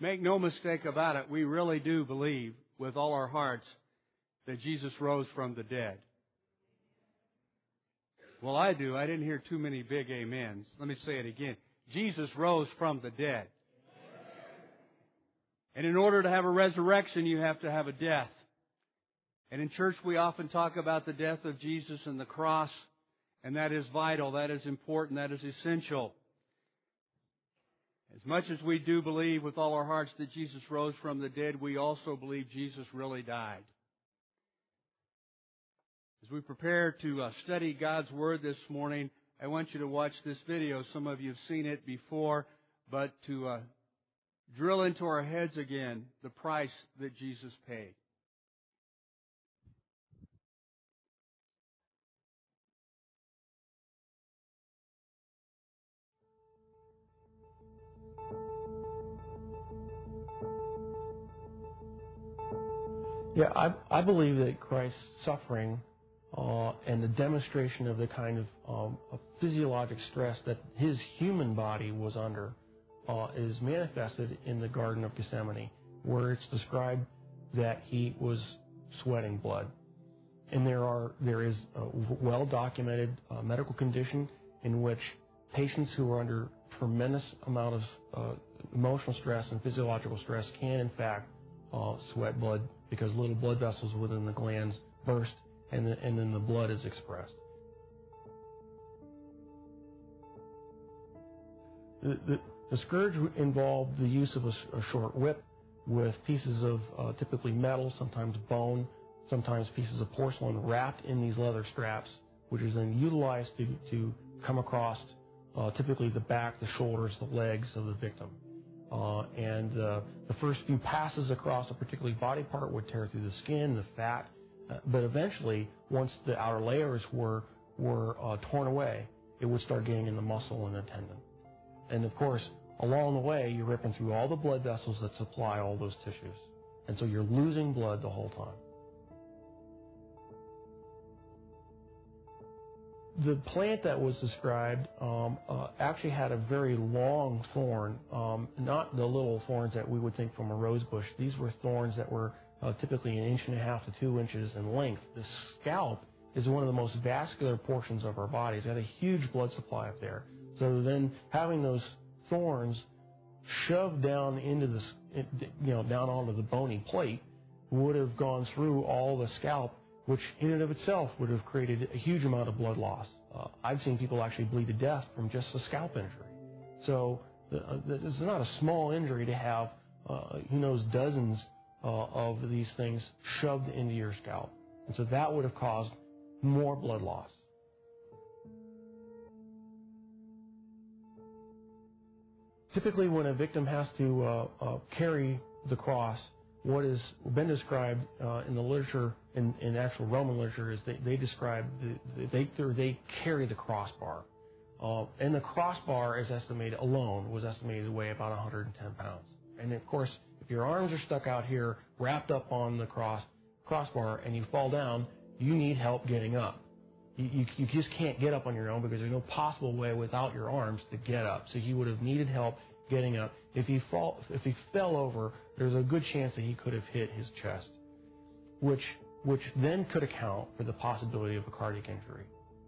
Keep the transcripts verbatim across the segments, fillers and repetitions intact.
Make no mistake about it, we really do believe with all our hearts that Jesus rose from the dead. Well, I do. I didn't hear too many big amens. Let me say it again. Jesus rose from the dead. And in order to have a resurrection, you have to have a death. And in church, we often talk about the death of Jesus and the cross. And that is vital. That is important. That is essential. As much as we do believe with all our hearts that Jesus rose from the dead, we also believe Jesus really died. As we prepare to uh, study God's Word this morning, I want you to watch this video. Some of you have seen it before, but to uh, drill into our heads again the price that Jesus paid. Yeah, I, I believe that Christ's suffering uh, and the demonstration of the kind of, um, of physiologic stress that his human body was under uh, is manifested in the Garden of Gethsemane, where it's described that he was sweating blood. And there are there is a well-documented uh, medical condition in which patients who are under tremendous amount of uh, emotional stress and physiological stress can, in fact, uh, sweat blood, because little blood vessels within the glands burst, and, the, and then the blood is expressed. The, the, the scourge involved the use of a, a short whip with pieces of uh, typically metal, sometimes bone, sometimes pieces of porcelain wrapped in these leather straps, which is then utilized to, to come across uh, typically the back, the shoulders, the legs of the victim. Uh, and uh, the first few passes across a particular body part would tear through the skin, the fat, uh, but eventually, once the outer layers were were uh, torn away, it would start getting in the muscle and the tendon. And of course, along the way, you're ripping through all the blood vessels that supply all those tissues, and so you're losing blood the whole time. The plant that was described um, uh, actually had a very long thorn, um, not the little thorns that we would think from a rose bush. These were thorns that were uh, typically an inch and a half to two inches in length. The scalp is one of the most vascular portions of our body. It's got a huge blood supply up there. So then having those thorns shoved down into the, you know, down onto the bony plate would have gone through all the scalp, which in and of itself would have created a huge amount of blood loss. Uh, I've seen people actually bleed to death from just a scalp injury. So uh, it's not a small injury to have, uh, who knows, dozens uh, of these things shoved into your scalp. And so that would have caused more blood loss. Typically when a victim has to uh, uh, carry the cross, what has been described uh, in the literature, in, in actual Roman literature, is they, they describe, the, they, they carry the crossbar. Uh, and the crossbar is estimated, alone, was estimated to weigh about one hundred ten pounds. And of course, if your arms are stuck out here, wrapped up on the cross crossbar, and you fall down, you need help getting up. You, you, you just can't get up on your own because there's no possible way without your arms to get up. So he would have needed help getting up. If he fall, if he fell over, there's a good chance that he could have hit his chest, which which then could account for the possibility of a cardiac injury.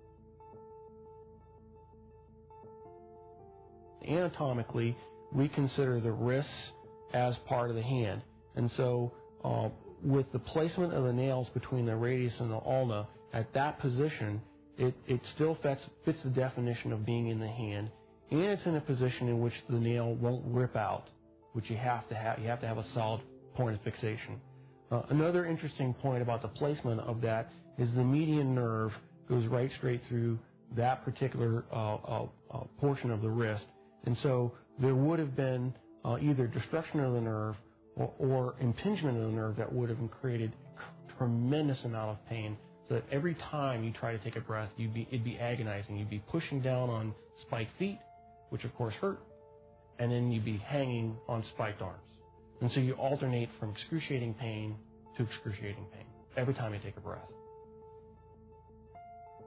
Anatomically, we consider the wrists as part of the hand, and so uh, with the placement of the nails between the radius and the ulna at that position, it, it still fits, fits the definition of being in the hand, and it's in a position in which the nail won't rip out, which you have to have. You have to have a solid point of fixation. Uh, another interesting point about the placement of that is the median nerve goes right straight through that particular uh, uh, uh, portion of the wrist, and so there would have been uh, either destruction of the nerve or, or impingement of the nerve that would have created a tremendous amount of pain. So that every time you try to take a breath, you'd be, it'd be agonizing. You'd be pushing down on spiked feet, which of course hurt, and then you'd be hanging on spiked arms. And so you alternate from excruciating pain to excruciating pain every time you take a breath.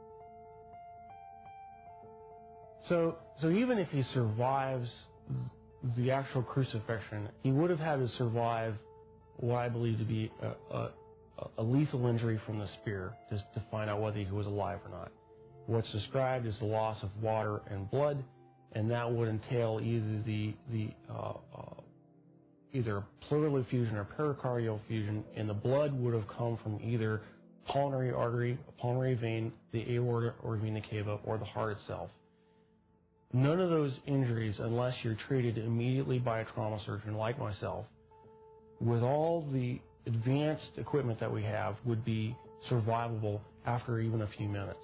So, so even if he survives the actual crucifixion, he would have had to survive what I believe to be a, a, a lethal injury from the spear, just to find out whether he was alive or not. What's described is the loss of water and blood, and that would entail either the the uh, uh, either pleural effusion or pericardial effusion, and the blood would have come from either pulmonary artery, pulmonary vein, the aorta or vena cava, or the heart itself. None of those injuries, unless you're treated immediately by a trauma surgeon like myself, with all the advanced equipment that we have, would be survivable after even a few minutes.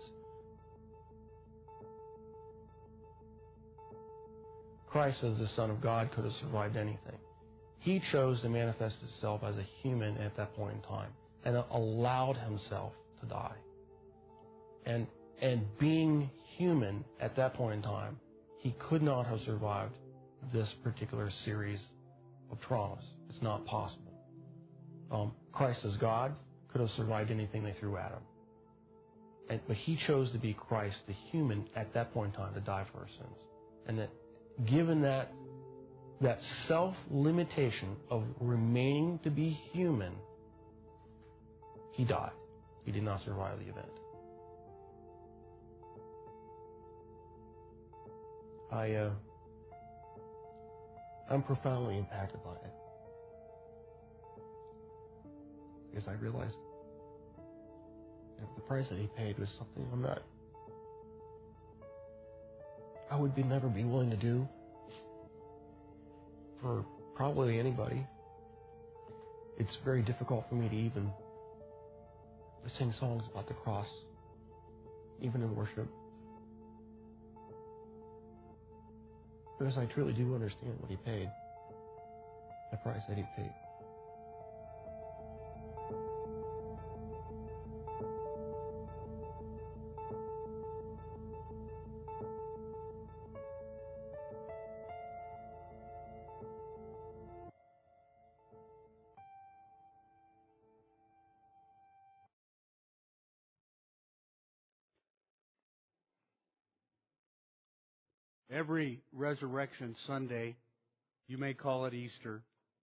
Christ, as the Son of God, could have survived anything. He chose to manifest himself as a human at that point in time and allowed himself to die. And, and being human at that point in time, he could not have survived this particular series of traumas. It's not possible. Um, Christ as God could have survived anything they threw at him. And, but he chose to be Christ, the human, at that point in time to die for our sins. And that given that, that self-limitation of remaining to be human, he died. He did not survive the event. I, uh, I'm profoundly impacted by it. Because I realized if the price that he paid was something I'm not, I would be never be willing to do for probably anybody. It's very difficult for me to even sing songs about the cross, even in worship. Because I truly do understand what he paid, the price that he paid. Every Resurrection Sunday, you may call it Easter,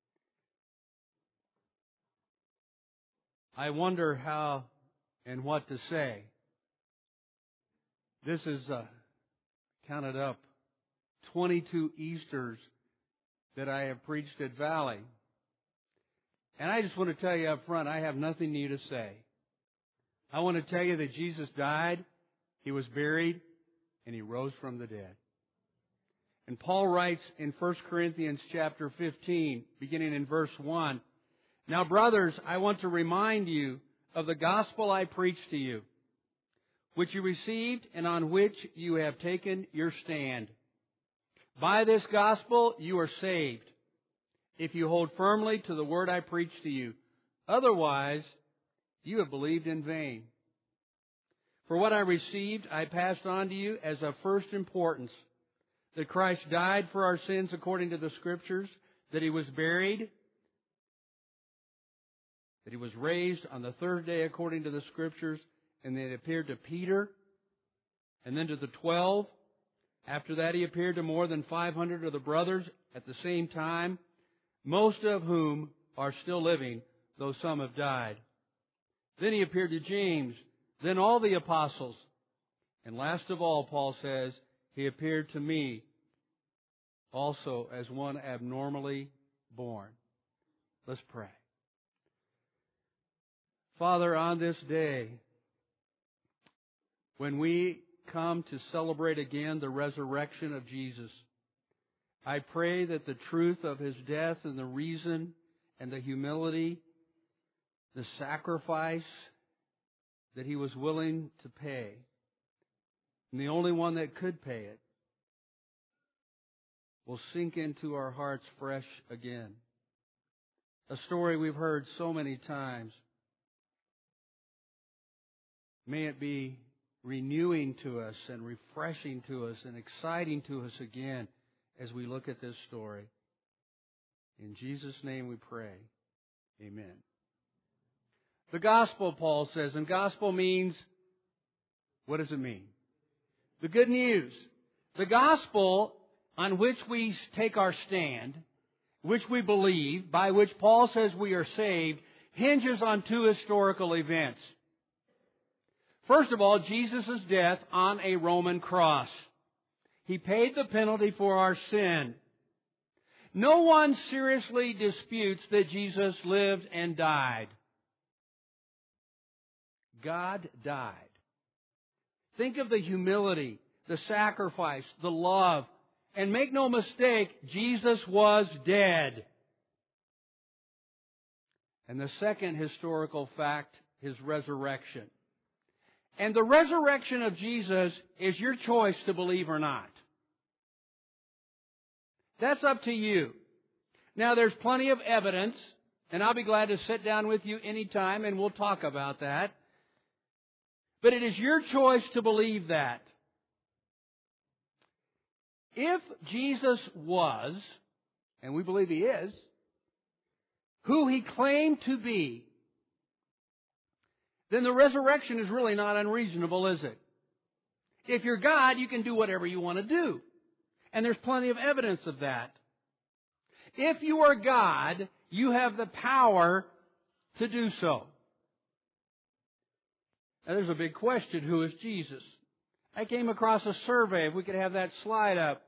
I wonder how and what to say. This is uh, counted up twenty-two Easters that I have preached at Valley. And I just want to tell you up front, I have nothing new to say. I want to tell you that Jesus died, he was buried, and he rose from the dead. And Paul writes in First Corinthians chapter fifteen, beginning in verse one, "Now, brothers, I want to remind you of the gospel I preached to you, which you received and on which you have taken your stand. By this gospel you are saved, if you hold firmly to the word I preached to you. Otherwise, you have believed in vain. For what I received I passed on to you as of first importance, that Christ died for our sins according to the Scriptures, that he was buried, that he was raised on the third day according to the Scriptures, and that he appeared to Peter, and then to the twelve. After that he appeared to more than five hundred of the brothers at the same time, most of whom are still living, though some have died. Then he appeared to James, then all the apostles. And last of all, Paul says, he appeared to me also as one abnormally born." Let's pray. Father, on this day, when we come to celebrate again the resurrection of Jesus, I pray that the truth of his death and the reason and the humility, the sacrifice that he was willing to pay, and the only one that could pay it, will sink into our hearts fresh again. A story we've heard so many times. May it be renewing to us and refreshing to us and exciting to us again as we look at this story. In Jesus' name we pray. Amen. The gospel, Paul says, and gospel means, what does it mean? The good news. The gospel on which we take our stand, which we believe, by which Paul says we are saved, hinges on two historical events. First of all, Jesus' death on a Roman cross. He paid the penalty for our sin. No one seriously disputes that Jesus lived and died. God died. Think of the humility, the sacrifice, the love. And make no mistake, Jesus was dead. And the second historical fact, His resurrection. And the resurrection of Jesus is your choice to believe or not. That's up to you. Now, there's plenty of evidence, and I'll be glad to sit down with you anytime, and we'll talk about that. But it is your choice to believe that. If Jesus was, and we believe He is, who He claimed to be, then the resurrection is really not unreasonable, is it? If you're God, you can do whatever you want to do. And there's plenty of evidence of that. If you are God, you have the power to do so. Now, there's a big question. Who is Jesus? I came across a survey. If we could have that slide up.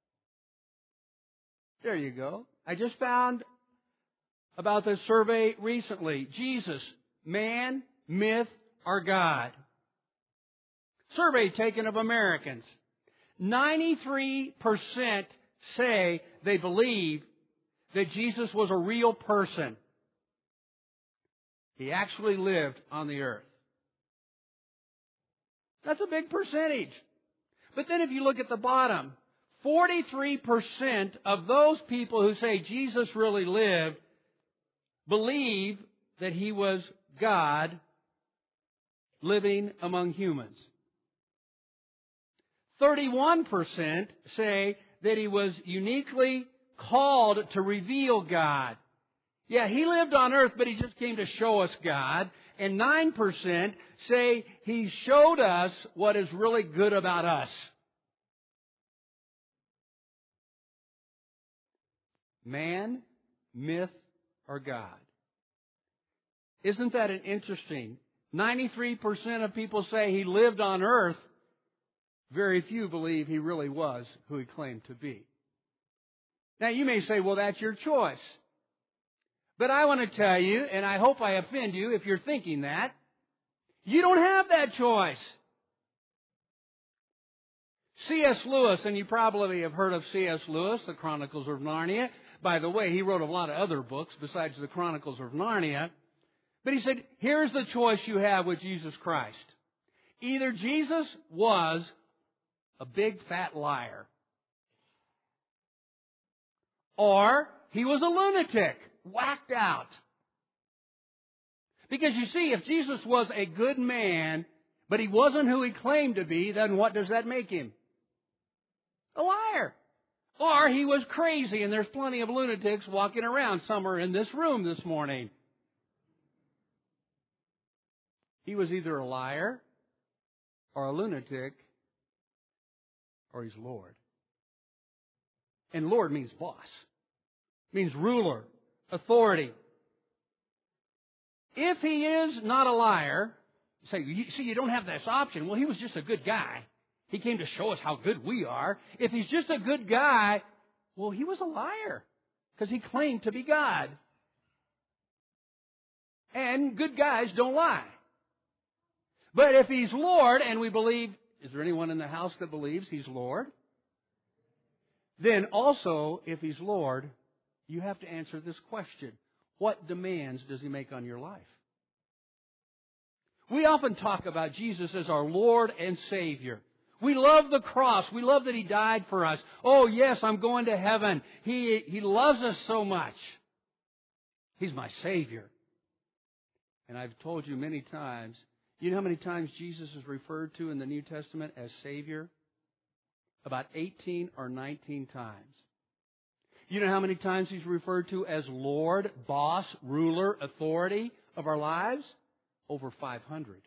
There you go. I just found about this survey recently. Jesus, man, myth, or God? Survey taken of Americans. ninety-three percent say they believe that Jesus was a real person. He actually lived on the earth. That's a big percentage. But then if you look at the bottom, forty-three percent of those people who say Jesus really lived believe that He was God living among humans. thirty-one percent say that He was uniquely called to reveal God. Yeah, He lived on earth, but He just came to show us God. And nine percent say He showed us what is really good about us. Man, myth, or God? Isn't that an interesting? ninety-three percent of people say He lived on earth. Very few believe He really was who He claimed to be. Now, you may say, well, that's your choice. But I want to tell you, and I hope I offend you if you're thinking that, you don't have that choice. C S Lewis, and you probably have heard of C S Lewis, The Chronicles of Narnia. By the way, he wrote a lot of other books besides The Chronicles of Narnia. But he said, here's the choice you have with Jesus Christ. Either Jesus was a big fat liar, or He was a lunatic, whacked out. Because you see, if Jesus was a good man, but He wasn't who He claimed to be, then what does that make Him? A liar. Or He was crazy, and there's plenty of lunatics walking around somewhere in this room this morning. He was either a liar, or a lunatic, or He's Lord. And Lord means boss. Means ruler, authority. If He is not a liar, you say, you, see, you don't have this option. Well, He was just a good guy. He came to show us how good we are. If He's just a good guy, well, He was a liar because He claimed to be God. And good guys don't lie. But if He's Lord, and we believe, is there anyone in the house that believes He's Lord? Then also, if He's Lord, you have to answer this question. What demands does He make on your life? We often talk about Jesus as our Lord and Savior. We love the cross. We love that He died for us. Oh, yes, I'm going to heaven. He, he loves us so much. He's my Savior. And I've told you many times, you know how many times Jesus is referred to in the New Testament as Savior? About eighteen or nineteen times. You know how many times He's referred to as Lord, boss, ruler, authority of our lives? Over five hundred.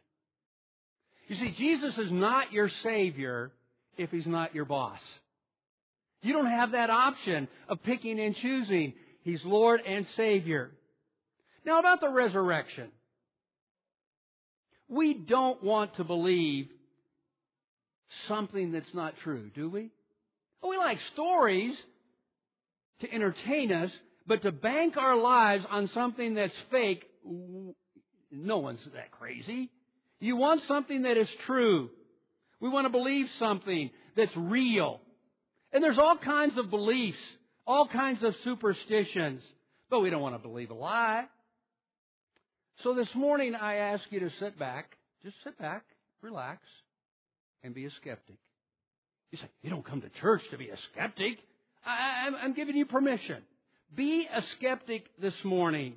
You see, Jesus is not your Savior if He's not your boss. You don't have that option of picking and choosing. He's Lord and Savior. Now about the resurrection. We don't want to believe something that's not true, do we? We like stories to entertain us, but to bank our lives on something that's fake, no one's that crazy. You want something that is true. We want to believe something that's real. And there's all kinds of beliefs, all kinds of superstitions, but we don't want to believe a lie. So this morning I ask you to sit back, just sit back, relax, and be a skeptic. You say, you don't come to church to be a skeptic. I, I'm, I'm giving you permission. Be a skeptic this morning.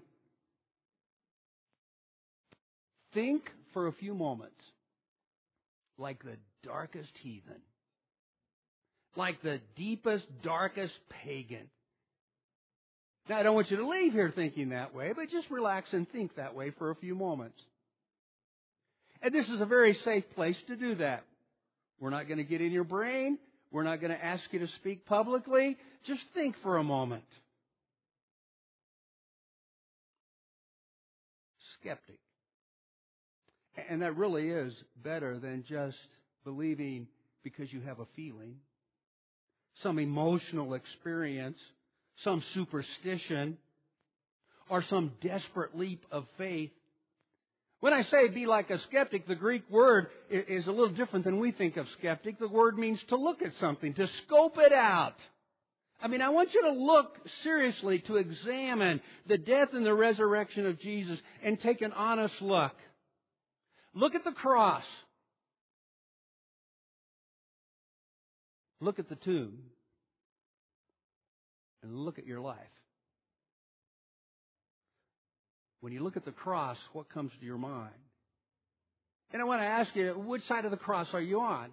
Think for a few moments like the darkest heathen, like the deepest, darkest pagan. Now, I don't want you to leave here thinking that way, but just relax and think that way for a few moments. And this is a very safe place to do that. We're not going to get in your brain. We're not going to ask you to speak publicly. Just think for a moment. Skeptic. And that really is better than just believing because you have a feeling, some emotional experience, some superstition, or some desperate leap of faith. When I say be like a skeptic, the Greek word is a little different than we think of skeptic. The word means to look at something, to scope it out. I mean, I want you to look seriously, to examine the death and the resurrection of Jesus and take an honest look. Look at the cross. Look at the tomb. And look at your life. When you look at the cross, what comes to your mind? And I want to ask you, which side of the cross are you on?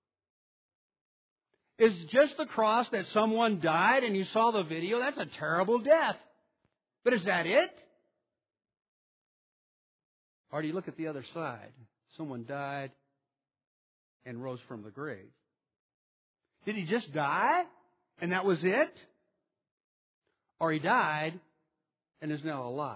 Is just the cross that someone died and you saw the video? That's a terrible death. But is that it? Or do you look at the other side? Someone died and rose from the grave. Did he just die and that was it? Or he died and is now alive?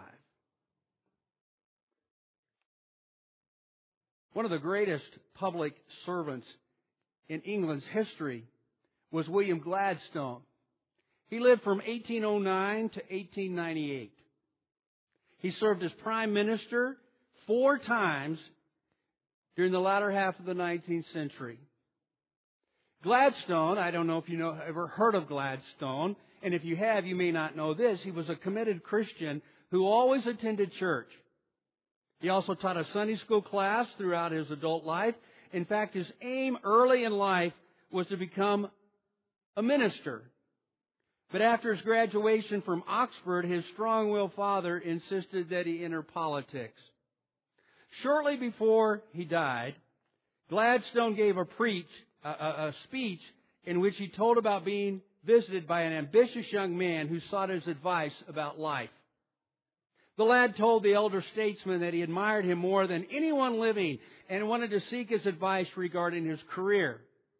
One of the greatest public servants in England's history was William Gladstone. He lived from eighteen oh nine to eighteen ninety-eight. He served as Prime Minister four times during the latter half of the nineteenth century. Gladstone, I don't know if you know, ever heard of Gladstone, and if you have, you may not know this. He was a committed Christian who always attended church. He also taught a Sunday school class throughout his adult life. In fact, his aim early in life was to become a minister. But after his graduation from Oxford, his strong-willed father insisted that he enter politics. Shortly before he died, Gladstone gave a preach, a, a, a speech in which he told about being visited by an ambitious young man who sought his advice about life. The lad told the elder statesman that he admired him more than anyone living and wanted to seek his advice regarding his career.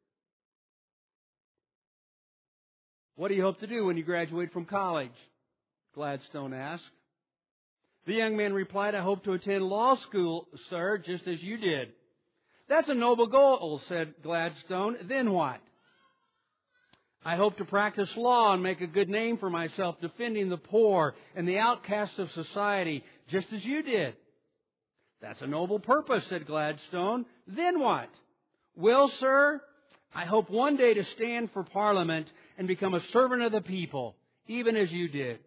What do you hope to do when you graduate from college? Gladstone asked. The young man replied, I hope to attend law school, sir, just as you did. That's a noble goal, said Gladstone. Then what? I hope to practice law and make a good name for myself, defending the poor and the outcasts of society, just as you did. That's a noble purpose, said Gladstone. Then what? Well, sir, I hope one day to stand for Parliament and become a servant of the people, even as you did.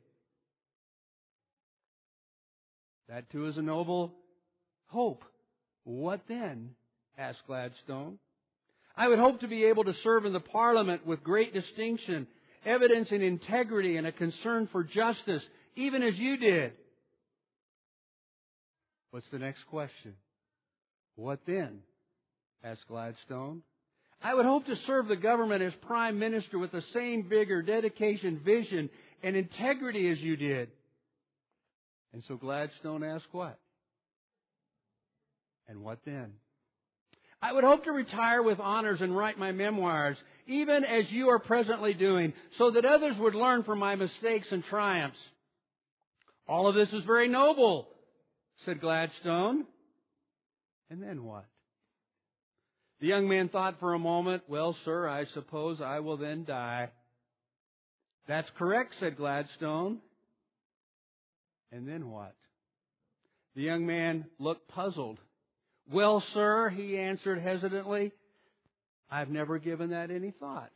That too is a noble hope. What then? Asked Gladstone. I would hope to be able to serve in the Parliament with great distinction, evidencing integrity and a concern for justice, even as you did. What's the next question? What then? Asked Gladstone. I would hope to serve the government as Prime Minister with the same vigor, dedication, vision, and integrity as you did. And so Gladstone asked what? And what then? I would hope to retire with honors and write my memoirs, even as you are presently doing, so that others would learn from my mistakes and triumphs. All of this is very noble, said Gladstone. And then what? The young man thought for a moment. Well, sir, I suppose I will then die. That's correct, said Gladstone. And then what? The young man looked puzzled. Well, sir, he answered hesitantly, I've never given that any thought.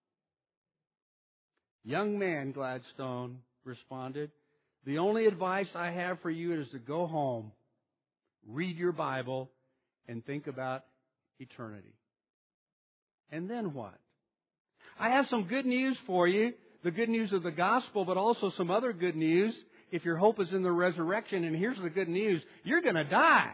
Young man, Gladstone responded, the only advice I have for you is to go home, read your Bible, and think about eternity. And then what? I have some good news for you, the good news of the gospel, but also some other good news. If your hope is in the resurrection, and here's the good news, you're going to die.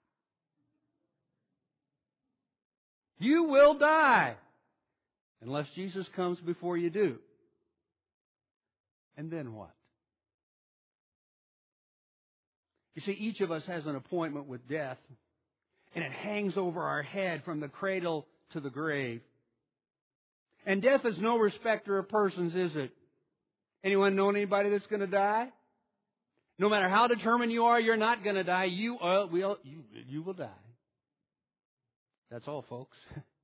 You will die unless Jesus comes before you do. And then what? You see, each of us has an appointment with death, and it hangs over our head from the cradle to the grave. And death is no respecter of persons, is it? Anyone know anybody that's going to die? No matter how determined you are, you're not going to die. You, uh, will, you, you will die. That's all, folks.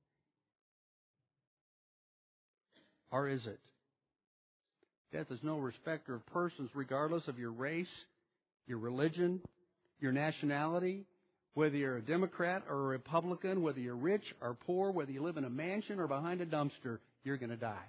Or is it? Death is no respecter of persons, regardless of your race, your religion, your nationality, whether you're a Democrat or a Republican, whether you're rich or poor, whether you live in a mansion or behind a dumpster, you're going to die.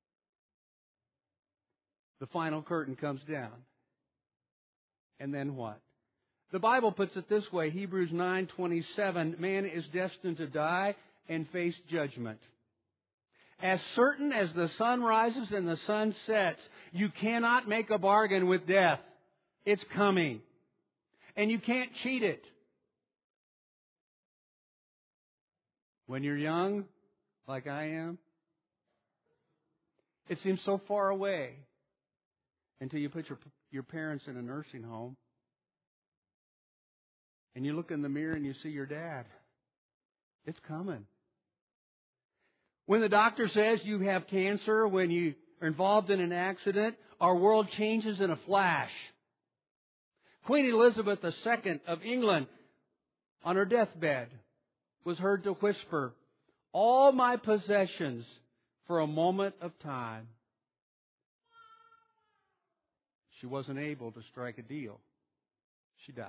The final curtain comes down. And then what? The Bible puts it this way, Hebrews nine twenty-seven, man is destined to die and face judgment. As certain as the sun rises and the sun sets, you cannot make a bargain with death. It's coming. And you can't cheat it. When you're young, like I am, it seems so far away until you put your, your parents in a nursing home. And you look in the mirror and you see your dad. It's coming. When the doctor says you have cancer, when you are involved in an accident, our world changes in a flash. Queen Elizabeth the Second of England, on her deathbed, was heard to whisper, all my possessions for a moment of time. She wasn't able to strike a deal. She died.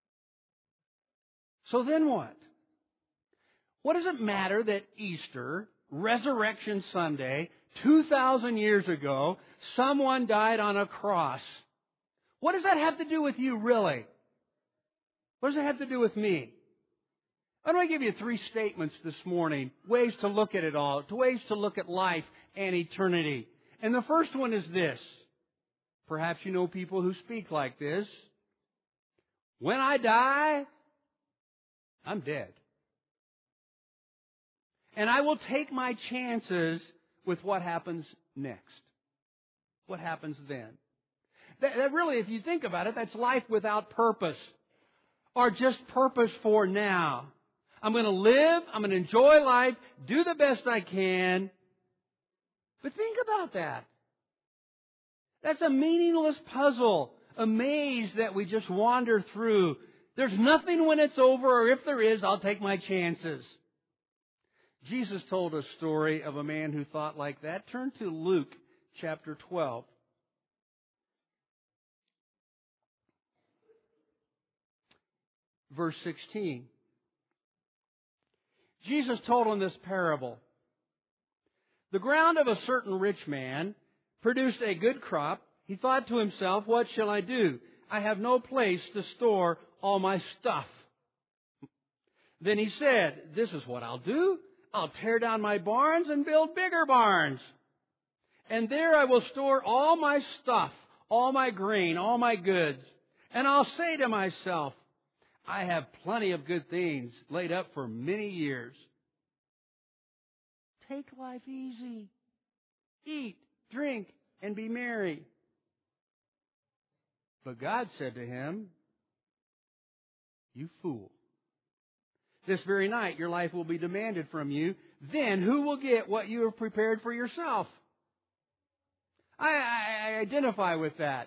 So then what? What does it matter that Easter, Resurrection Sunday, two thousand years ago, someone died on a cross? What does that have to do with you, really? What does it have to do with me? Why don't I give you three statements this morning, ways to look at it all, ways to look at life and eternity. And the first one is this. Perhaps you know people who speak like this. When I die, I'm dead. And I will take my chances with what happens next. What happens then? That, that really, if you think about it, that's life without purpose. Or just purpose for now. I'm going to live, I'm going to enjoy life, do the best I can. But think about that. That's a meaningless puzzle, a maze that we just wander through. There's nothing when it's over, or if there is, I'll take my chances. Jesus told a story of a man who thought like that. Turn to Luke chapter twelve. Verse sixteen. Jesus told him this parable. The ground of a certain rich man produced a good crop. He thought to himself, what shall I do? I have no place to store all my stuff. Then he said, this is what I'll do. I'll tear down my barns and build bigger barns. And there I will store all my stuff, all my grain, all my goods. And I'll say to myself, I have plenty of good things laid up for many years. Take life easy. Eat, drink, and be merry. But God said to him, you fool. this very night your life will be demanded from you. Then who will get what you have prepared for yourself? I, I, I identify with that.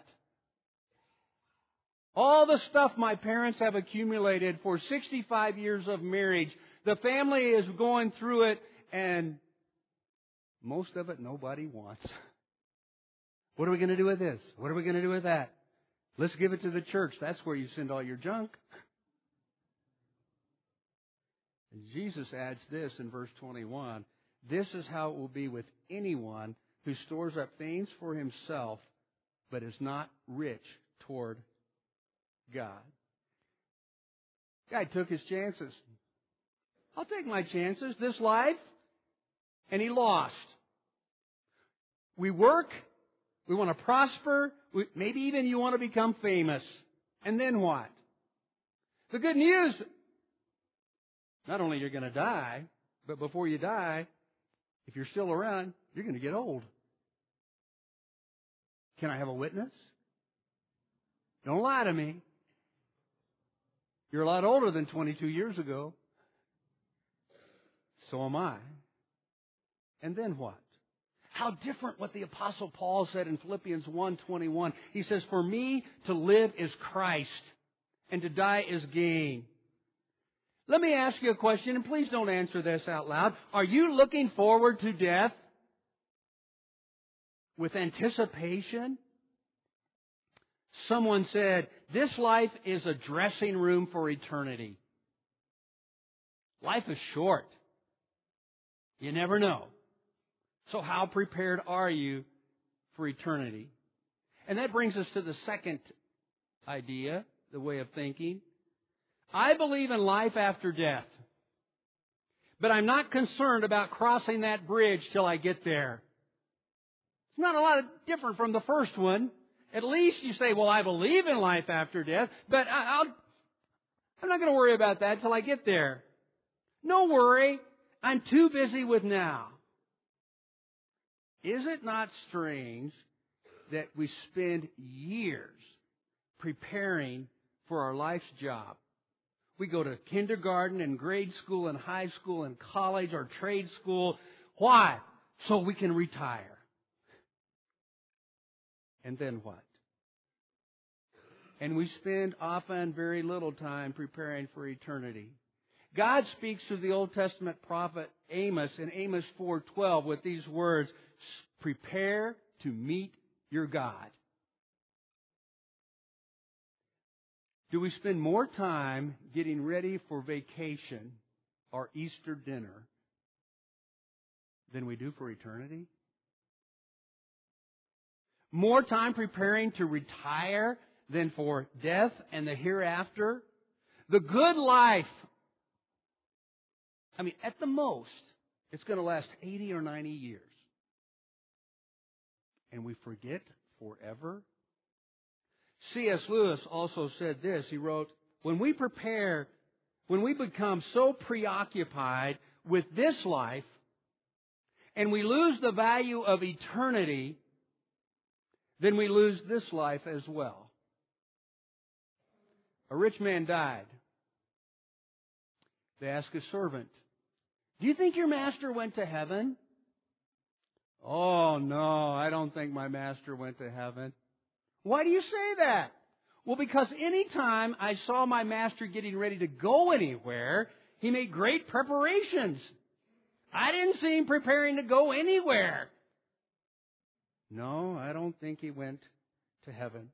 All the stuff my parents have accumulated for sixty-five years of marriage, the family is going through it, and most of it nobody wants. What are we going to do with this? What are we going to do with that? Let's give it to the church. That's where you send all your junk. And Jesus adds this in verse twenty-one. This is how it will be with anyone who stores up things for himself, but is not rich toward God. Guy took his chances. I'll take my chances this life. And he lost. We work. We want to prosper. We, maybe even you want to become famous. And then what? The good news, not only you're going to die, but before you die, if you're still around, you're going to get old. Can I have a witness? Don't lie to me. You're a lot older than twenty-two years ago. So am I. And then what? How different what the Apostle Paul said in Philippians one twenty-one. He says, for me to live is Christ, and to die is gain. Let me ask you a question, and please don't answer this out loud. Are you looking forward to death with anticipation? Someone said, this life is a dressing room for eternity. Life is short. You never know. So how prepared are you for eternity? And that brings us to the second idea, the way of thinking. I believe in life after death. But I'm not concerned about crossing that bridge till I get there. It's not a lot of different from the first one. At least you say, well, I believe in life after death, but I'll, I'm not going to worry about that till I get there. No worry. I'm too busy with now. Is it not strange that we spend years preparing for our life's job? We go to kindergarten and grade school and high school and college or trade school. Why? So we can retire. And then what? And we spend often very little time preparing for eternity. God speaks to the Old Testament prophet Amos in Amos four twelve with these words, prepare to meet your God. Do we spend more time getting ready for vacation or Easter dinner than we do for eternity? More time preparing to retire than for death and the hereafter? The good life, I mean, at the most, it's going to last eighty or ninety years. And we forget forever? C S Lewis also said this. He wrote, when we prepare, when we become so preoccupied with this life, and we lose the value of eternity, then we lose this life as well. A rich man died. They asked his servant, do you think your master went to heaven? Oh, no, I don't think my master went to heaven. Why do you say that? Well, because any time I saw my master getting ready to go anywhere, he made great preparations. I didn't see him preparing to go anywhere. No, I don't think he went to heaven.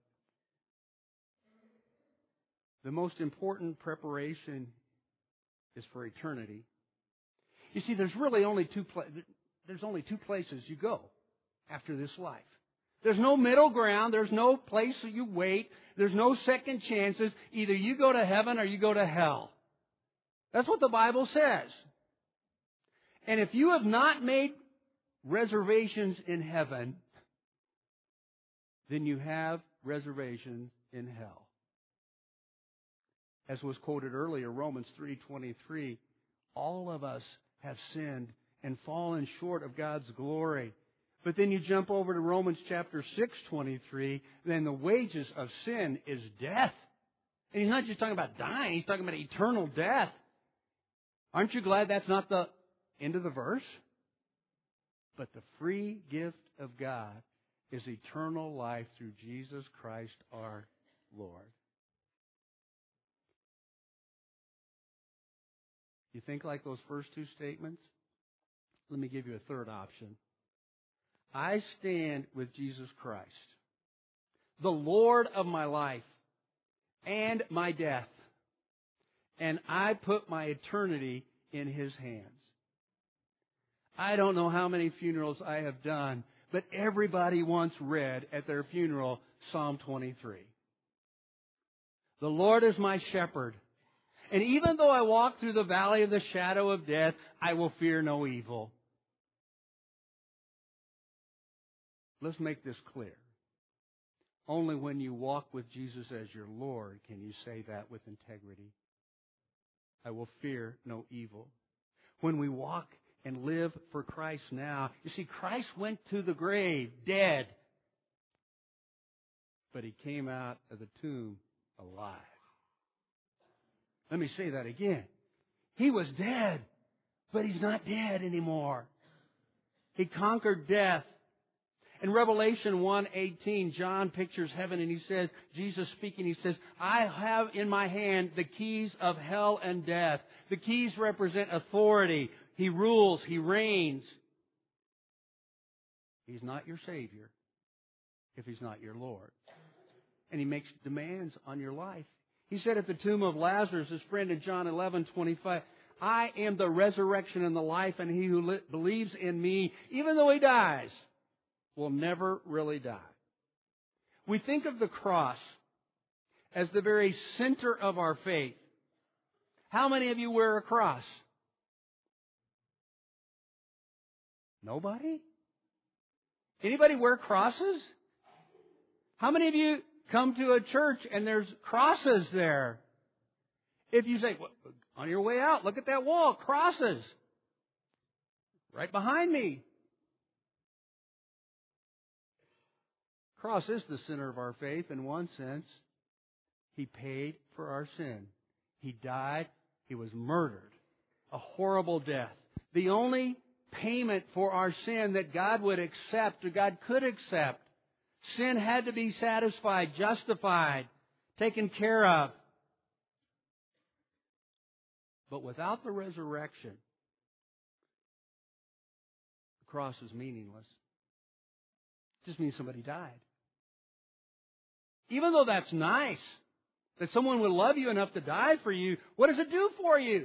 The most important preparation is for eternity. You see, there's really only two pla- there's only two places you go after this life. There's no middle ground. There's no place that you wait. There's no second chances. Either you go to heaven or you go to hell. That's what the Bible says. And if you have not made reservations in heaven, then you have reservations in hell. As was quoted earlier, Romans three twenty-three, all of us have sinned and fallen short of God's glory. But then you jump over to Romans chapter six twenty-three, then the wages of sin is death. And he's not just talking about dying, he's talking about eternal death. Aren't you glad that's not the end of the verse? But the free gift of God is eternal life through Jesus Christ our Lord. You think like those first two statements? Let me give you a third option. I stand with Jesus Christ, the Lord of my life and my death, and I put my eternity in His hands. I don't know how many funerals I have done, but everybody once read at their funeral Psalm twenty-three. The Lord is my shepherd, and even though I walk through the valley of the shadow of death, I will fear no evil. Let's make this clear. Only when you walk with Jesus as your Lord can you say that with integrity. I will fear no evil. When we walk and live for Christ now, you see, Christ went to the grave dead, but He came out of the tomb alive. Let me say that again. He was dead, but He's not dead anymore. He conquered death. In Revelation one eighteen, John pictures heaven and he says, Jesus speaking, he says, I have in my hand the keys of hell and death. The keys represent authority. He rules. He reigns. He's not your Savior if He's not your Lord. And He makes demands on your life. He said at the tomb of Lazarus, his friend in John eleven twenty-five, I am the resurrection and the life, and he who li- believes in me, even though he dies, will never really die. We think of the cross as the very center of our faith. How many of you wear a cross? Nobody? Anybody wear crosses? How many of you come to a church and there's crosses there? If you say, well, on your way out, look at that wall, crosses. Right behind me. Cross is the center of our faith in one sense. He paid for our sin. He died. He was murdered. A horrible death. The only payment for our sin that God would accept, or God could accept. Sin had to be satisfied, justified, taken care of. But without the resurrection, the cross is meaningless. It just means somebody died. Even though that's nice, that someone would love you enough to die for you, what does it do for you?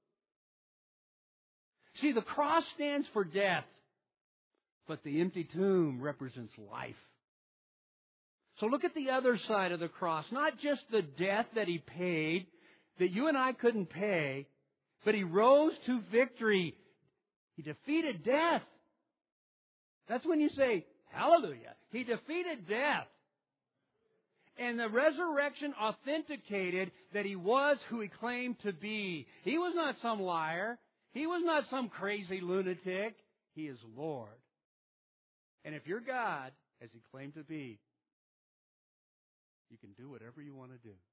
See, the cross stands for death, but the empty tomb represents life. So look at the other side of the cross. Not just the death that He paid, that you and I couldn't pay, but He rose to victory. He defeated death. That's when you say, hallelujah. He defeated death. And the resurrection authenticated that He was who He claimed to be. He was not some liar. He was not some crazy lunatic. He is Lord. And if you're God, as He claimed to be, you can do whatever you want to do.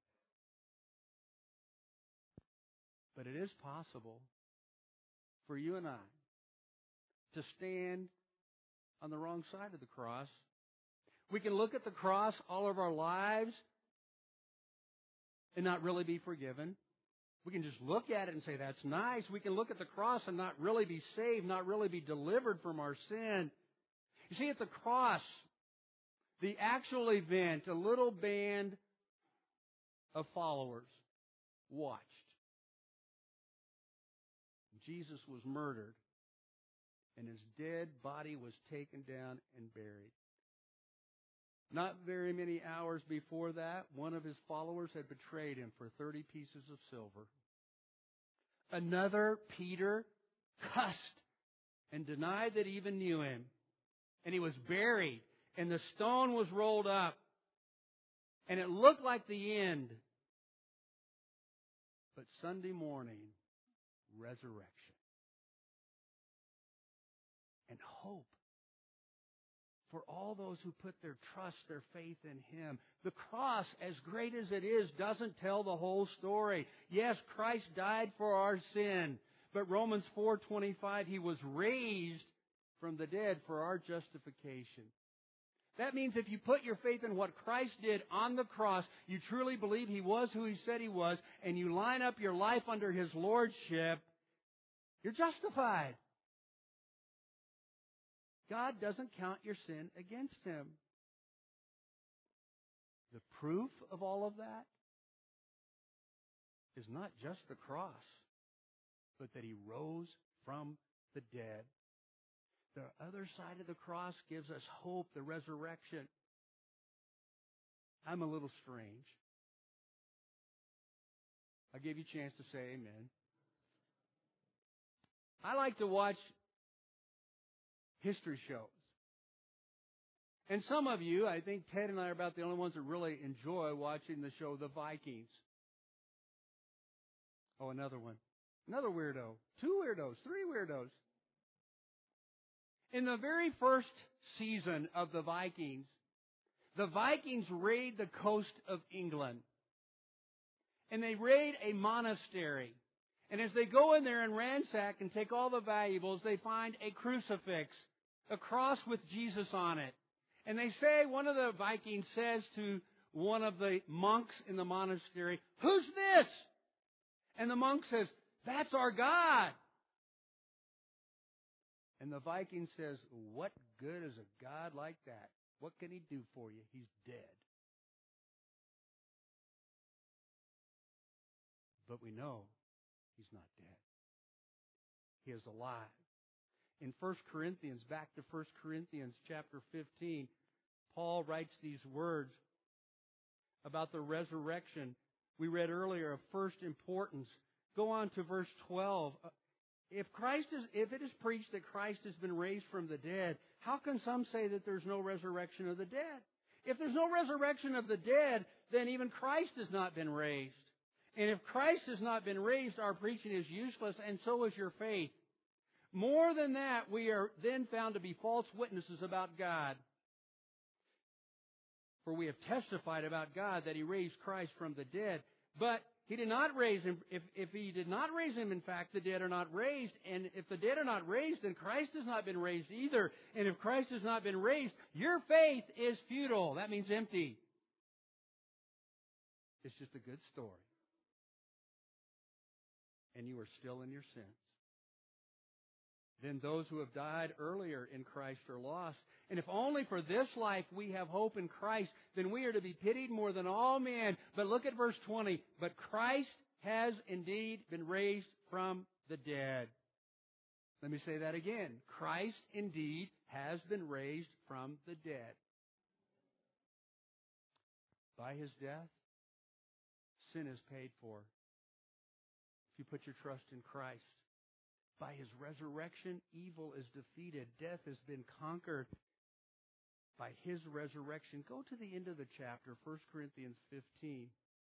But it is possible for you and I to stand on the wrong side of the cross. We can look at the cross all of our lives and not really be forgiven. We can just look at it and say, that's nice. We can look at the cross and not really be saved, not really be delivered from our sin. You see, at the cross, the actual event, a little band of followers watched. Jesus was murdered, and His dead body was taken down and buried. Not very many hours before that, one of His followers had betrayed Him for thirty pieces of silver. Another, Peter, cussed and denied that he even knew Him. And he was buried, and the stone was rolled up, and it looked like the end. But Sunday morning, resurrection and hope for all those who put their trust, their faith in Him. The cross, as great as it is, doesn't tell the whole story. Yes, Christ died for our sin, But Romans four twenty-five, He was raised from the dead for our justification. That means if you put your faith in what Christ did on the cross, you truly believe He was who He said He was, and you line up your life under His lordship, you're justified. God doesn't count your sin against Him. The proof of all of that is not just the cross, but that He rose from the dead. The other side of the cross gives us hope, the resurrection. I'm a little strange. I'll give you a chance to say amen. I like to watch history shows. And some of you, I think Ted and I are about the only ones that really enjoy watching the show The Vikings. Oh, another one. Another weirdo. Two weirdos. Three weirdos. In the very first season of The Vikings, the Vikings raid the coast of England. And they raid a monastery. And as they go in there and ransack and take all the valuables, they find a crucifix, a cross with Jesus on it. And they say, one of the Vikings says to one of the monks in the monastery, "Who's this?" And the monk says, "That's our God." And the Viking says, "What good is a God like that? What can He do for you? He's dead." But we know He's not dead. He is alive. In First Corinthians, back to First Corinthians chapter fifteen, Paul writes these words about the resurrection we read earlier of first importance. Go on to verse twelve. If Christ is, if it is preached that Christ has been raised from the dead, how can some say that there's no resurrection of the dead? If there's no resurrection of the dead, then even Christ has not been raised. And if Christ has not been raised, our preaching is useless, and so is your faith. More than that, we are then found to be false witnesses about God. For we have testified about God that He raised Christ from the dead. But He did not raise Him. If, if He did not raise Him, in fact, the dead are not raised. And if the dead are not raised, then Christ has not been raised either. And if Christ has not been raised, your faith is futile. That means empty. It's just a good story. And you are still in your sins. Then those who have died earlier in Christ are lost. And if only for this life we have hope in Christ, then we are to be pitied more than all men. But look at verse twenty. But Christ has indeed been raised from the dead. Let me say that again. Christ indeed has been raised from the dead. By His death, sin is paid for. If you put your trust in Christ. By His resurrection, evil is defeated. Death has been conquered. By His resurrection. Go to the end of the chapter, First Corinthians fifteen.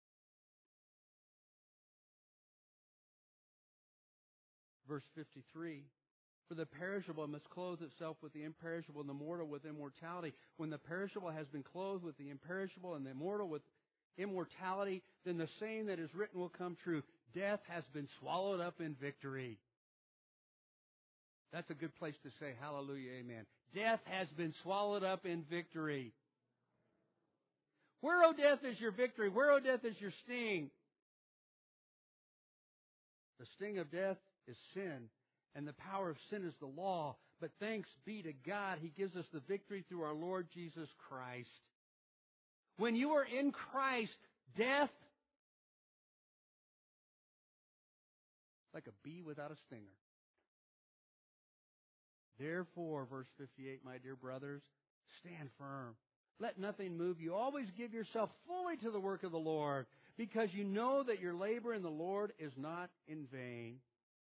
Verse fifty-three. For the perishable must clothe itself with the imperishable, and the mortal with immortality. When the perishable has been clothed with the imperishable, and the immortal with immortality, then the saying that is written will come true. Death has been swallowed up in victory. That's a good place to say hallelujah, amen. Death has been swallowed up in victory. Where, O death, is your victory? Where, O death, is your sting? The sting of death is sin, and the power of sin is the law. But thanks be to God, He gives us the victory through our Lord Jesus Christ. When you are in Christ, death is like a bee without a stinger. Therefore, verse fifty-eight, my dear brothers, stand firm. Let nothing move you. Always give yourself fully to the work of the Lord, because you know that your labor in the Lord is not in vain.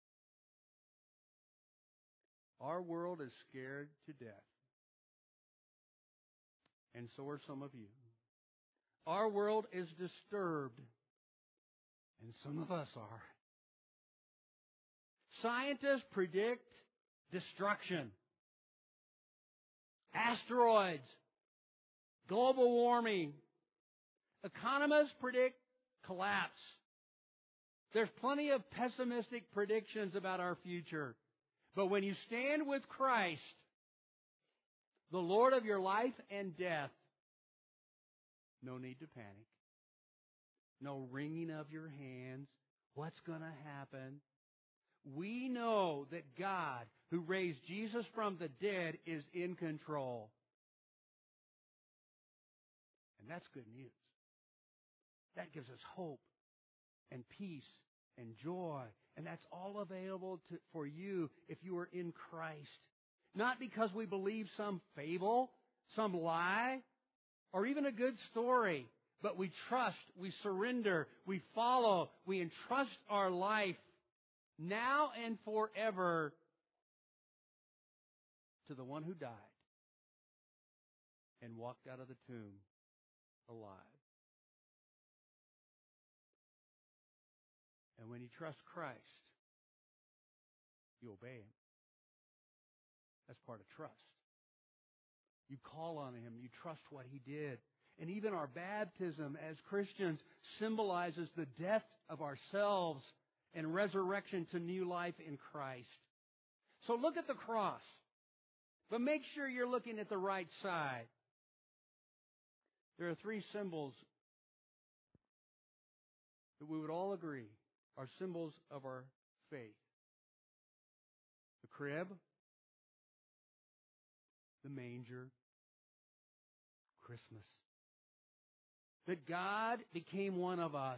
Our world is scared to death. And so are some of you. Our world is disturbed. And some of us are. Scientists predict destruction. Asteroids. Global warming. Economists predict collapse. There's plenty of pessimistic predictions about our future. But when you stand with Christ, the Lord of your life and death, no need to panic. No wringing of your hands. What's going to happen? We know that God, who raised Jesus from the dead, is in control. And that's good news. That gives us hope and peace and joy. And that's all available to, for you if you are in Christ. Not because we believe some fable, some lie, or even a good story, but we trust, we surrender, we follow, we entrust our life now and forever to the one who died and walked out of the tomb alive. And when you trust Christ, you obey Him. That's part of trust. You call on Him. You trust what He did. And even our baptism as Christians symbolizes the death of ourselves and resurrection to new life in Christ. So look at the cross. But make sure you're looking at the right side. There are three symbols that we would all agree are symbols of our faith. The crib, the manger, Christmas. That God became one of us.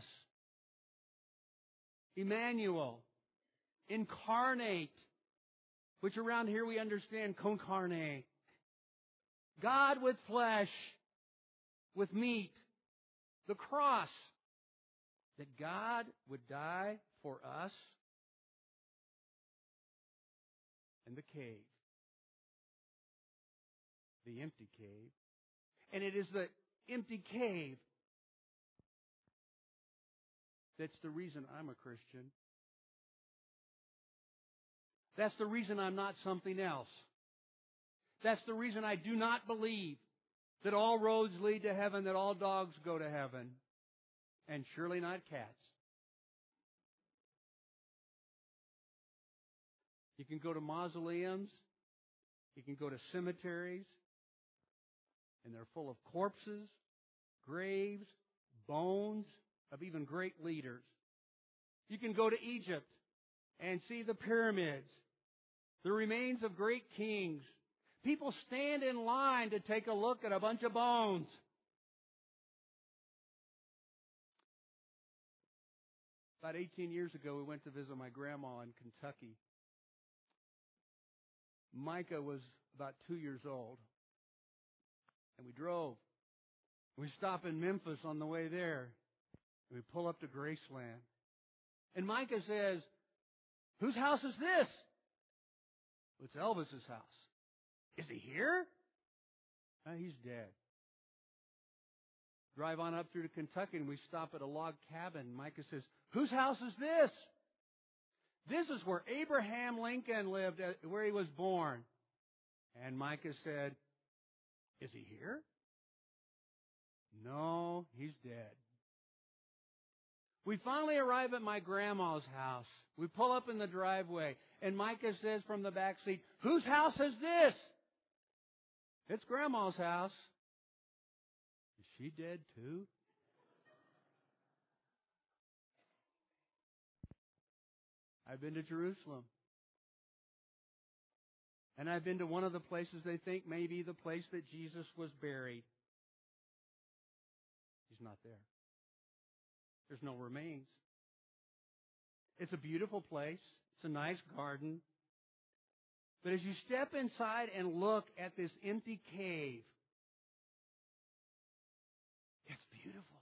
Emmanuel, incarnate, which around here we understand concarne. God with flesh, with meat. The cross, that God would die for us. And the cave, the empty cave. And it is the empty cave that's the reason I'm a Christian. That's the reason I'm not something else. That's the reason I do not believe that all roads lead to heaven, that all dogs go to heaven, and surely not cats. You can go to mausoleums, you can go to cemeteries, and they're full of corpses, graves, bones of even great leaders. You can go to Egypt and see the pyramids, the remains of great kings. People stand in line to take a look at a bunch of bones. About eighteen years ago, we went to visit my grandma in Kentucky. Micah was about two years old. And we drove. We stop in Memphis on the way there. And we pull up to Graceland. And Micah says, "Whose house is this?" Well, it's Elvis's house. "Is he here?" "No, he's dead." Drive on up through to Kentucky and we stop at a log cabin. Micah says, "Whose house is this?" "This is where Abraham Lincoln lived, where he was born." And Micah said, "Is he here?" "No, he's dead." We finally arrive at my grandma's house. We pull up in the driveway, and Micah says from the back seat, "Whose house is this?" "It's Grandma's house." "Is she dead too?" I've been to Jerusalem. And I've been to one of the places they think may be the place that Jesus was buried. He's not there. There's no remains. It's a beautiful place. It's a nice garden. But as you step inside and look at this empty cave, it's beautiful.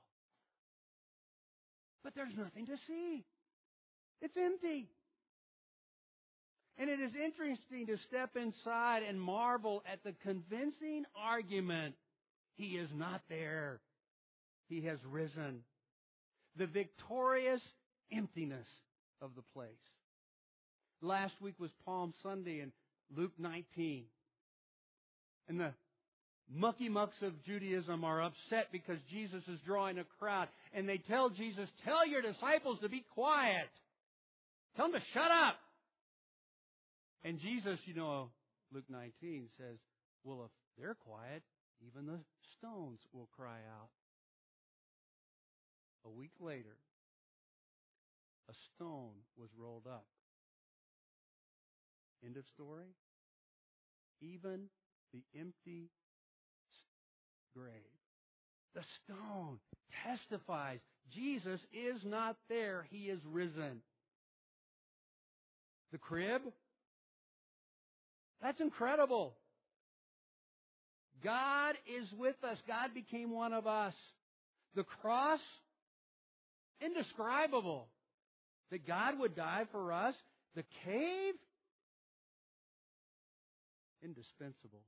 But there's nothing to see. It's empty. And it is interesting to step inside and marvel at the convincing argument. He is not there. He has risen. The victorious emptiness of the place. Last week was Palm Sunday in Luke nineteen. And the mucky mucks of Judaism are upset because Jesus is drawing a crowd. And they tell Jesus, tell your disciples to be quiet. Tell them to shut up. And Jesus, you know, Luke nineteen says, well, if they're quiet, even the stones will cry out. A week later, a stone was rolled up. End of story. Even the empty grave, the stone testifies Jesus is not there. He is risen. The crib, that's incredible. God is with us. God became one of us. The cross, indescribable. That God would die for us. The cave, indispensable.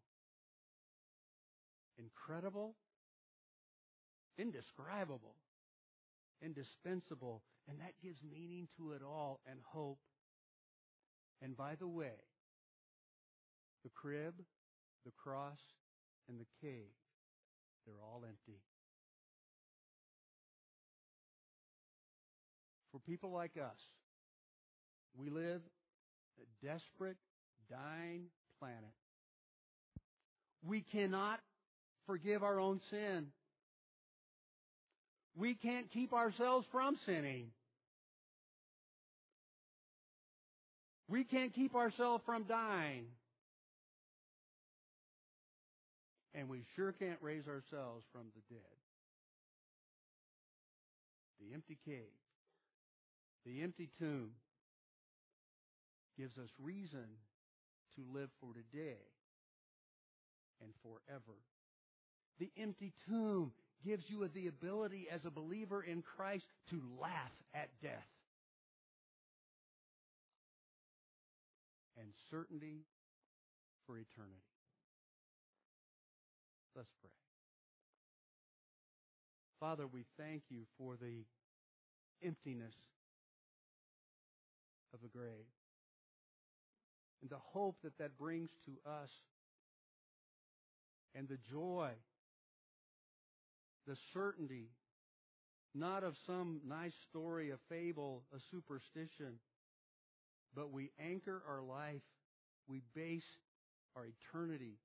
Incredible, indescribable, indispensable. And that gives meaning to it all and hope. And by the way, the crib, the cross, and the cave, they're all empty. For people like us, we live a desperate, dying planet. We cannot forgive our own sin. We can't keep ourselves from sinning. We can't keep ourselves from dying. And we sure can't raise ourselves from the dead. The empty cave, the empty tomb gives us reason to live for today and forever. The empty tomb gives you the ability as a believer in Christ to laugh at death. And certainty for eternity. Let's pray. Father, we thank you for the emptiness of the grave and the hope that that brings to us and the joy, the certainty, not of some nice story, a fable, a superstition, but we anchor our life, we base our eternity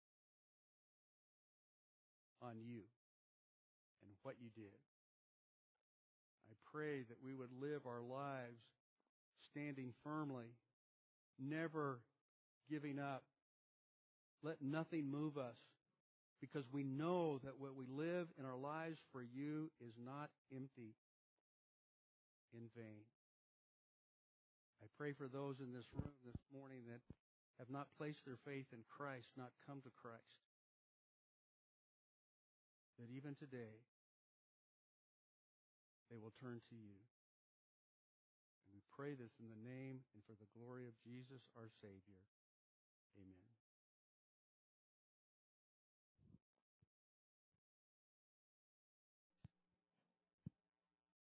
on you and what you did. I pray that we would live our lives standing firmly, never giving up. Let nothing move us, because we know that what we live in our lives for you is not empty, in vain. I pray for those in this room this morning that have not placed their faith in Christ, not come to Christ, that even today they will turn to you. And we pray this in the name and for the glory of Jesus, our Savior. Amen.